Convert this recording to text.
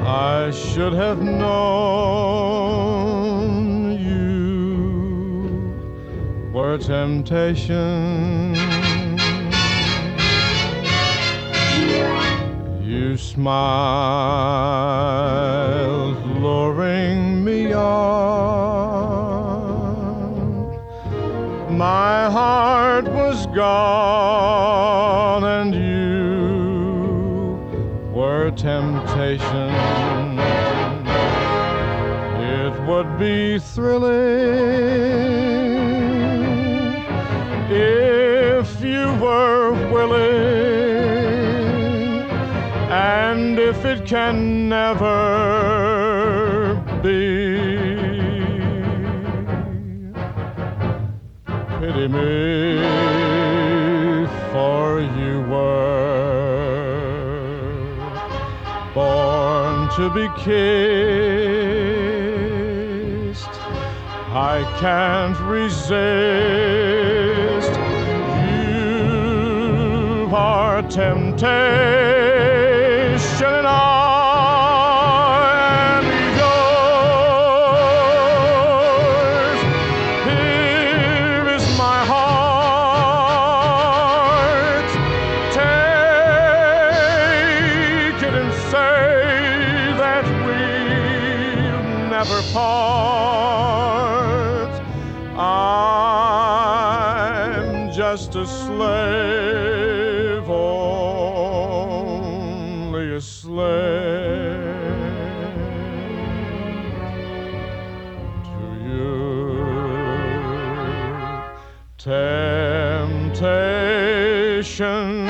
I should have known you were temptation. You smiled, luring me on. My heart was gone, and you were temptation. It would be thrilling if you were willing, and if it can never be, pity me, for you were born to be kissed. I can't resist. You are temptation, and I am yours. Here is my heart. Take it and say that we'll never part. I'm just a slave, only a slave to you. Temptation.